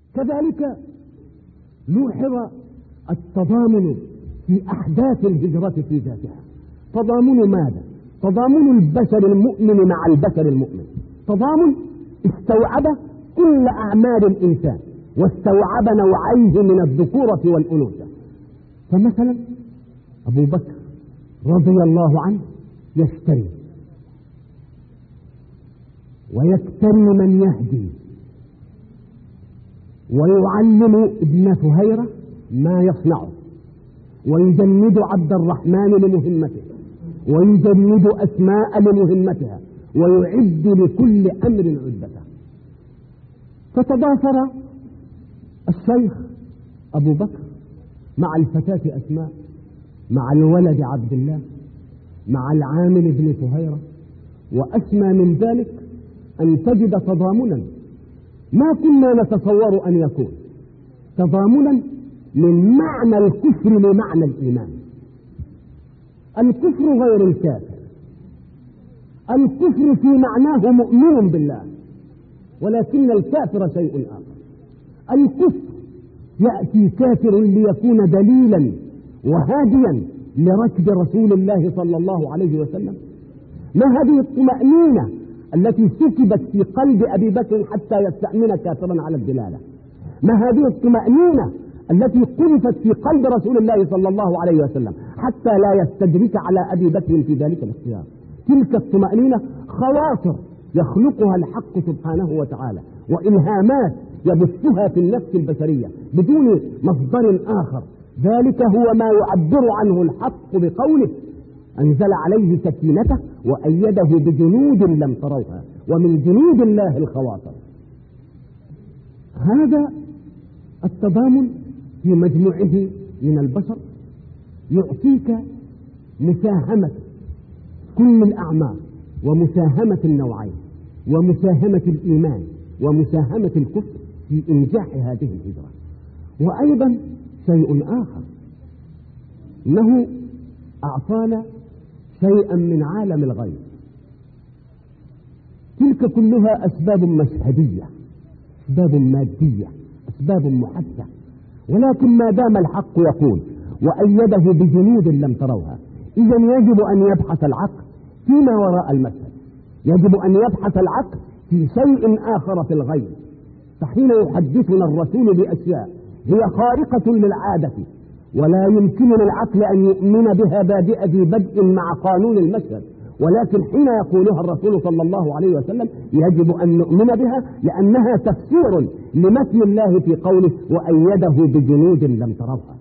كذلك لوحظ التضامن في أحداث الهجرة في ذاتها. تضامن ماذا؟ تضامن البشر المؤمن مع البشر المؤمن، تضامن استوعب كل أعمال الإنسان واستوعب نوعيه من الذكورة والأنوثة. فمثلا أبو بكر رضي الله عنه يشتري ويكتري من يهدي ويعلم ابن فهيرة ما يصنعه ويجند عبد الرحمن لمهمته ويجند أسماء لمهمتها ويعد لكل أمر عدته. فتضافر الشيخ أبو بكر مع الفتاة أسماء، مع الولد عبد الله، مع العامل بن فهيرة، وأسمى من ذلك أن تجد تضامنا ما كنا نتصور أن يكون، تضامنا من معنى الكفر لمعنى الإيمان. الكفر غير الكافر، الكفر في معناه مؤمن بالله، ولكن الكافر شيء آخر. الكفر يأتي كافر ليكون دليلا وهاديا لركب رسول الله صلى الله عليه وسلم. ما هذه الطمأنينة التي سكبت في قلب أبي بكر حتى يستأمن كافرا على الدلالة؟ ما هذه الطمأنينة التي قذفت في قلب رسول الله صلى الله عليه وسلم حتى لا يستدرك على أبي بكر في ذلك الاختيار؟ تلك الطمأنينة خواطر يخلقها الحق سبحانه وتعالى وإلهامات يبثها في النفس البشرية بدون مصدر آخر. ذلك هو ما يعبر عنه الحق بقوله: أنزل عليه سكينته وأيده بجنود لم تروها ومن جنود الله الخواطر. هذا التضامن في مجموعه من البشر يعطيك مساهمة كل الأعمار ومساهمة النوعين ومساهمة الإيمان ومساهمة الكفر في إنجاح هذه الهجرة. وأيضا شيء آخر، إنه أعطانا شيئا من عالم الغيب. تلك كلها أسباب مشهدية، أسباب مادية، أسباب محسة، ولكن ما دام الحق يقول وأيده بجنود لم تروها، إذن يجب أن يبحث العقل فيما وراء المشهد، يجب أن يبحث العقل في شيء آخر في الغيب. فحين يحدثنا الرسول بأشياء هي خارقة للعادة ولا يمكن للعقل أن يؤمن بها بادئة بدء مع قانون المشهد، ولكن حين يقولها الرسول صلى الله عليه وسلم يجب أن نؤمن بها لأنها تفسير لمثل الله في قوله وأيده بجنود لم تروها.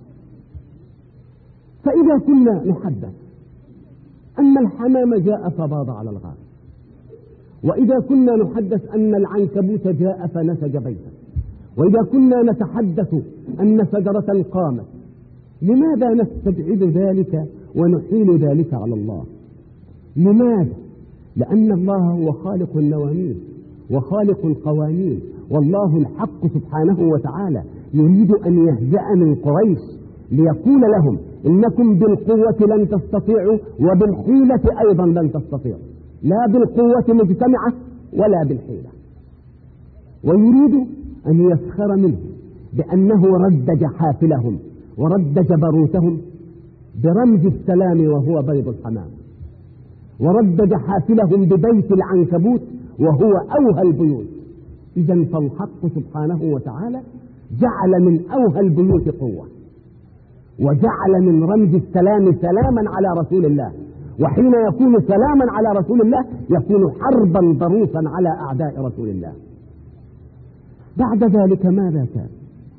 فإذا كنا نحدث أن الحمام جاء فباض على الغار، وإذا كنا نحدث أن العنكبوت جاء فنسج بيتا، وإذا كنا نتحدث أن شجرة قامت، لماذا نستبعد ذلك ونحيل ذلك على الله؟ لماذا؟ لأن الله هو خالق النواميس وخالق القوانين، والله الحق سبحانه وتعالى يريد أن يهزأ من قريش ليقول لهم إنكم بالقوة لن تستطيعوا وبالحيلة أيضا لن تستطيعوا، لا بالقوة مجتمعة ولا بالحيلة. ويريد أن يسخر منه بأنه رد جحافلهم ورد جبروتهم برمز السلام وهو بيض الحمام، ورد جحافلهم ببيت العنكبوت وهو أوهى البيوت. إذن فالحق سبحانه وتعالى جعل من أوهى البيوت قوة، وجعل من رمز السلام سلاما على رسول الله، وحين يكون سلاما على رسول الله يكون حربا ضروسا على أعداء رسول الله. بعد ذلك ماذا كان؟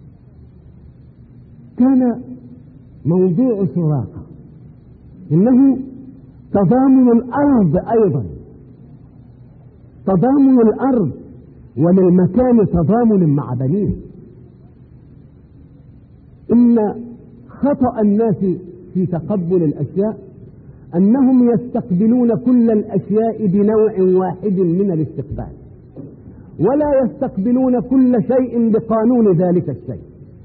كان موضوع سراقة إنه تضامن الأرض، أيضا تضامن الأرض وللمكان تضامن مع بنيه. إن خطأ الناس في تقبل الأشياء أنهم يستقبلون كل الأشياء بنوع واحد من الاستقبال، ولا يستقبلون كل شيء بقانون ذلك الشيء.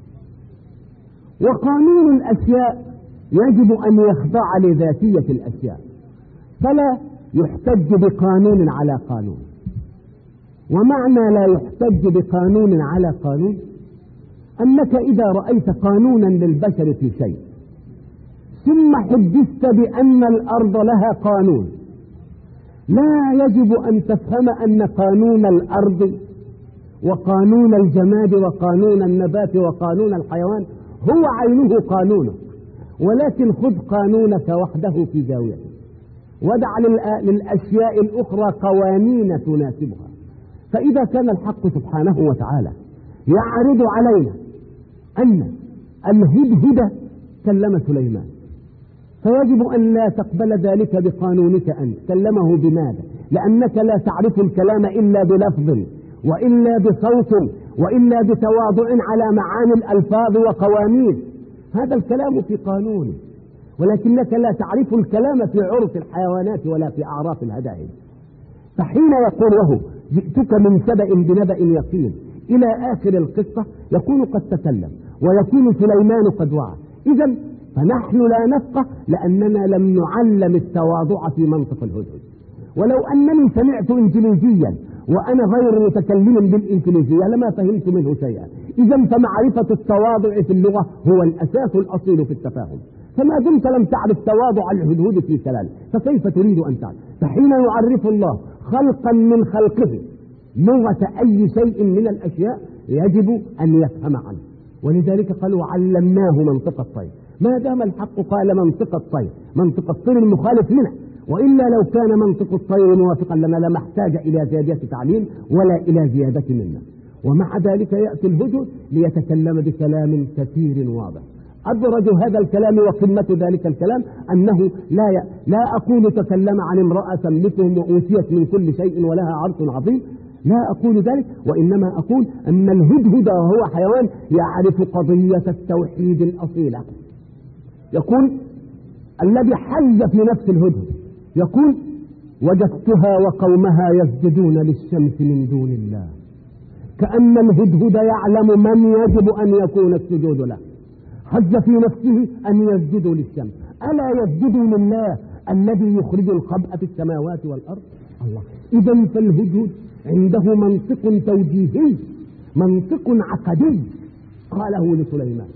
وقانون الأشياء يجب أن يخضع لذاتية الأشياء، فلا يحتج بقانون على قانون. ومعنى لا يحتج بقانون على قانون أنك إذا رأيت قانونا للبشر في شيء ثم حدثت بأن الأرض لها قانون، لا يجب أن تفهم أن قانون الأرض وقانون الجماد وقانون النبات وقانون الحيوان هو عينه قانونك، ولكن خذ قانونك وحده في زاويته، ودع للأشياء الأخرى قوانين تناسبها. فإذا كان الحق سبحانه وتعالى يعرض علينا أن الهدهد كلم سليمان، فيجب أن لا تقبل ذلك بقانونك أنت. كلمه بماذا؟ لأنك لا تعرف الكلام إلا بلفظ وإلا بصوت وإلا بتواضع على معاني الألفاظ وقوانين. هذا الكلام في قانون، ولكنك لا تعرف الكلام في عرف الحيوانات ولا في أعراف الهدائم. فحين يقول له جئتك من سبأ بنبأ يقين إلى آخر القصة يكون قد تكلم ويكون سليمان قد وعى. إذن فنحن لا نفقه لأننا لم نعلم التواضع في منطق الهدهد. ولو أنني سمعت إنجليزيا وأنا غير متكلم بالإنجليزية لما فهمت منه شيئا. إذن فمعرفة التواضع في اللغة هو الأساس الأصيل في التفاهم. فما دمت لم تعرف تواضع الهدهد في كلام فكيف تريد أن تعرف؟ فحين يعرف الله خلقا من خلقه لغة أي شيء من الأشياء يجب أن يفهم عنه. ولذلك قالوا علمناه منطق الطير. ما دام الحق قال منطق الطير، منطق الطير المخالف لنا، وإلا لو كان منطق الطير موافقا لنا لما احتاج إلى زيادة تعليم ولا إلى زيادة منا. ومع ذلك يأتي الهدهد ليتكلم بكلام كثير واضح. أدرج هذا الكلام وقمة ذلك الكلام أنه لا أقول تكلم عن امرأة تملكهم وأوتيت من كل شيء ولها عرش عظيم، لا أقول ذلك، وإنما أقول أن الهدهد وهو حيوان يعرف قضية التوحيد الأصيلة. يقول الذي حز في نفس الهدهد يقول وجدتها وقومها يسجدون للشمس من دون الله، كأن الهدهد يعلم من يجب أن يكون السجود له. حز في نفسه أن يسجدوا للشمس، ألا يسجدوا لله الذي يخرج الخبأ في السماوات والأرض؟ الله. إذن فالهدهد عنده منطق توجيهي، منطق عقدي قاله لسليمان.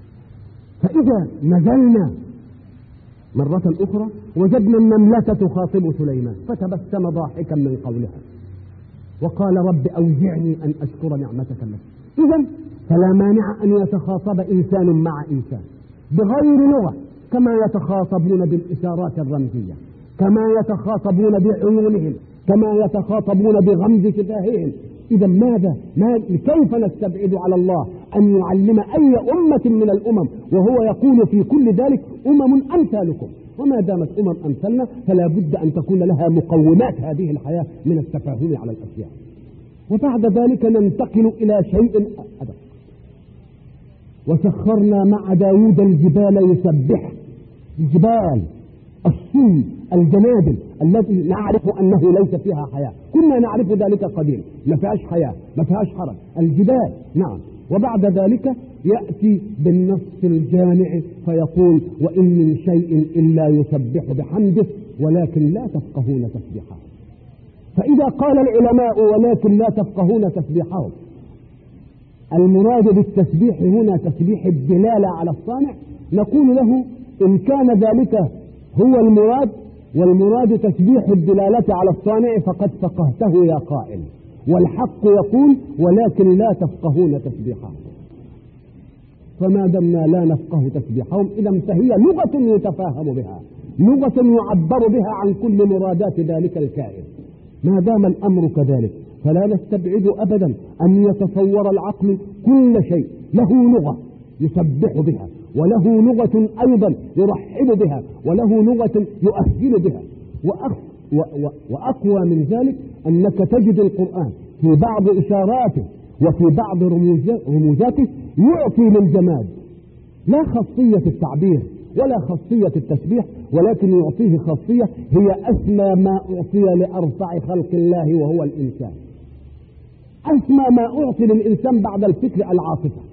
فإذا نزلنا مرة أخرى وجدنا النملة تخاطب سليمان فتبسم ضاحكا من قولها وقال رب أوزعني أن أشكر نعمتك التي. إذن فلا مانع أن يتخاطب إنسان مع إنسان بغير لغة، كما يتخاطبون بالإشارات الرمزية، كما يتخاطبون بعيونهم، كما يتخاطبون بغمز شفاههم. إذا كيف نستبعد على الله أن يعلم أي أمة من الأمم وهو يقول في كل ذلك أمثالكم؟ وما دامت أمثالنا فلا بد أن تكون لها مقومات هذه الحياة من التفاهم على الأشياء. وبعد ذلك ننتقل إلى شيء أدق. وسخرنا مع داود الجبال يسبح، الجبال الصين الجنادل التي نعرف أنه ليس فيها حياة، كنا نعرف ذلك قديم، ما فيهاش حياة، ما فيهاش حرج، الجبال نعم. وبعد ذلك يأتي بالنص الجامع فيقول وإن من شيء إلا يسبح بحمده ولكن لا تفقهون تسبيحه. فإذا قال العلماء ولكن لا تفقهون تسبيحهم، المراد بالتسبيح هنا تسبيح الدلالة على الصانع، نقول له إن كان ذلك هو المراد والمراد تسبيح الدلالة على الصانع فقد فقهته يا قائل، والحق يقول ولكن لا تفقهون تسبيحهم. فما دمنا لا نفقه تسبيحهم إذا فهي لغة يتفاهم بها، لغة يعبر بها عن كل مرادات ذلك الكائن. ما دام الأمر كذلك فلا نستبعد أبدا أن يتصور العقل كل شيء له لغة يسبح بها، وله لغة أيضا يرحب بها، وله لغة يؤهل بها. وأقوى من ذلك أنك تجد القرآن في بعض إشاراته وفي بعض رموزاته يعطي للجماد لا خاصية التعبير ولا خاصية التسبيح، ولكن يعطيه خاصية هي أسمى ما أعطي لأرفع خلق الله وهو الإنسان، أسمى ما أعطي للإنسان بعد الفكر العاطفة،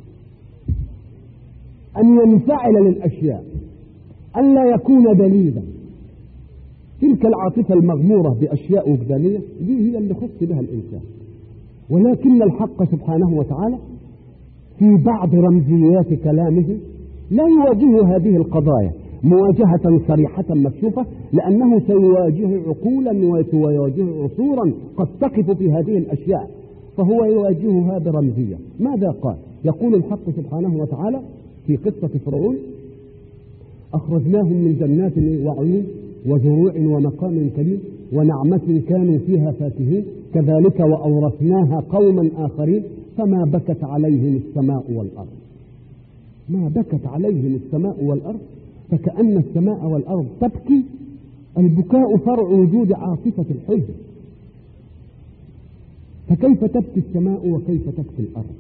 أن ينفعل للأشياء، أن لا يكون دليلا. تلك العاطفة المغمورة بأشياء وجدانية دي هي اللي خص بها الإنسان. ولكن الحق سبحانه وتعالى في بعض رمزيات كلامه لا يواجه هذه القضايا مواجهة صريحة مكشوفة، لأنه سيواجه عقولا وسيواجه عصورا قد تقف في هذه الأشياء، فهو يواجهها برمزية. ماذا قال؟ يقول الحق سبحانه وتعالى في قصة فرعون: أخرجناهم من جنات وعيون وزروع ومقام كريم ونعمة كانوا فيها فاكهين كذلك وأورثناها قوما آخرين فما بكت عليهم السماء والأرض. ما بكت عليهم السماء والأرض، فكأن السماء والأرض تبكي. البكاء فرع وجود عاصفة الحزن، فكيف تبكي السماء وكيف تبكي الأرض؟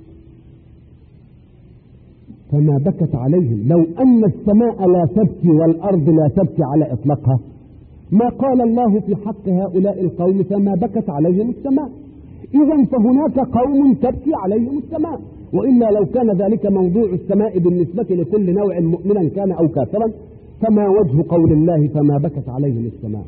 فما بكت عليهم، لو أن السماء لا تبكي والأرض لا تبكي على إطلاقها ما قال الله في حق هؤلاء القوم فما بكت عليهم السماء. إذن فهناك قوم تبكي عليهم السماء، وإلا لو كان ذلك موضوع السماء بالنسبة لكل نوع مؤمنا كان أو كافرا فما وجه قول الله فما بكت عليهم السماء؟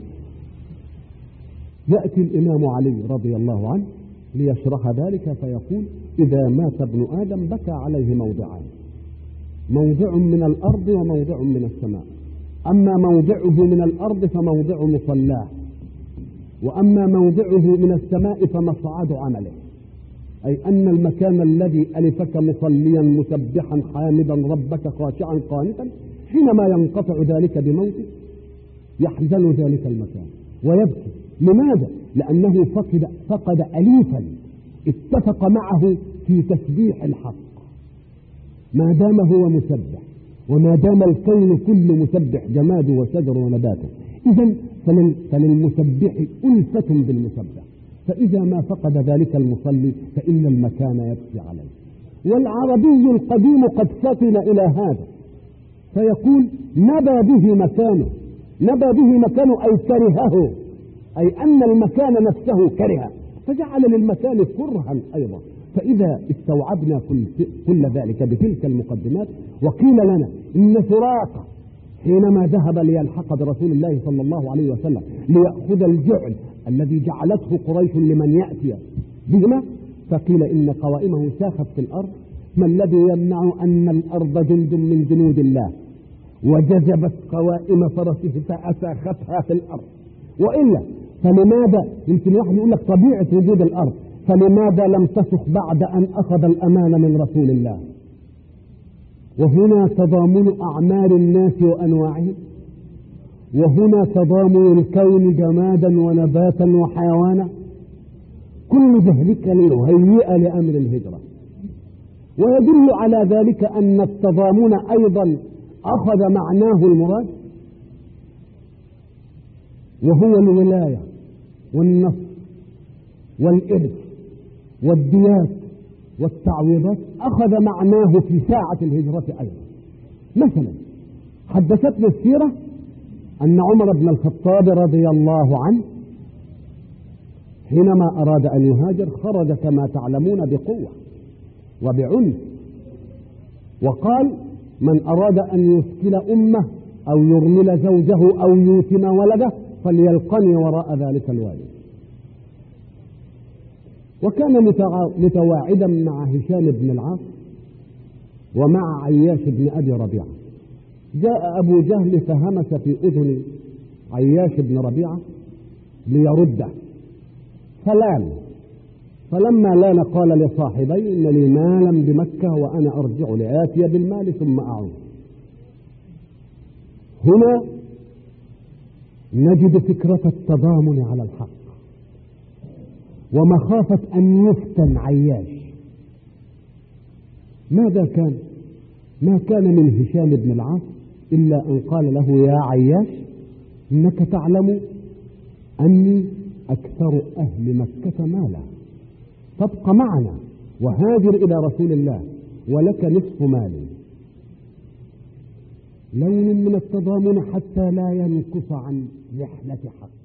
يأتي الإمام علي رضي الله عنه ليشرح ذلك فيقول: إذا مات ابن آدم بكى عليه موضعان، موضع من الأرض وموضع من السماء، أما موضعه من الأرض فموضع مصلاه، وأما موضعه من السماء فمصعد عمله، أي أن المكان الذي ألفك مصليا مسبحا حامدا ربك خاشعا قانتا حينما ينقطع ذلك بموته يحزن ذلك المكان ويبكي. لماذا؟ لأنه فقد أليفا اتفق معه في تسبيح الحق، ما دام هو مسبح وما دام الكون كله مسبح جماد وشجر ونبات، إذن فللمسبح ألفة بالمسبح، فإذا ما فقد ذلك المصلي فإن المكان يبكي عليه. والعربي القديم قد فطن إلى هذا فيقول: نبى به مكانه، نبى به مكانه أي كرهه، أي أن المكان نفسه كره، فجعل للمكان كرها أيضا. فإذا استوعبنا كل ذلك بتلك المقدمات وقيل لنا إن سراقة حينما ذهب ليلحق برسول الله صلى الله عليه وسلم ليأخذ الجعل الذي جعلته قريش لمن يأتي بهما، فقيل إن قوائمه ساخت في الأرض، ما الذي يمنع أن الأرض جند من جنود الله وجذبت قوائم فرسه فأساختها في الأرض؟ وإلا فلماذا؟ يمكن واحد يقول لك طبيعة وجود الأرض، فلماذا لم تسخ بعد أن أخذ الأمان من رسول الله؟ وهنا تضامن أعمال الناس وأنواعهم، وهنا تضامن الكون جمادا ونباتا وحيوانا، كل ذلك ليهيئ لأمر الهجرة. ويدل على ذلك أن التضامن أيضا أخذ معناه المراد، وهو الولاية والنصر والإرث والديات والتعويضات، أخذ معناه في ساعة الهجرة أيضا. مثلا حدثتنا السيرة أن عمر بن الخطاب رضي الله عنه حينما أراد أن يهاجر خرج كما تعلمون بقوة وبعنف، وقال: من أراد أن يسكن أمه أو يرمل زوجه أو يوتم ولده فليلقني وراء ذلك الوادي. وكان متواعدا مع هشام بن العاص ومع عياش بن أبي ربيعة. جاء أبو جهل فهمس في أذن عياش بن ربيعة ليرده فلان، فلما لان قال لصاحبي: إن لي مالا بمكة وأنا أرجع لآتي بالمال ثم أعود. هنا نجد فكرة التضامن على الحق ومخافة أن يفتن عياش. ماذا كان؟ ما كان من هشام بن العاص إلا أن قال له: يا عياش إنك تعلم أني أكثر أهل مكة مالا، تبقى معنا وهاجر إلى رسول الله ولك نصف مالي. لون من التضامن حتى لا ينقص عن رحلة حق.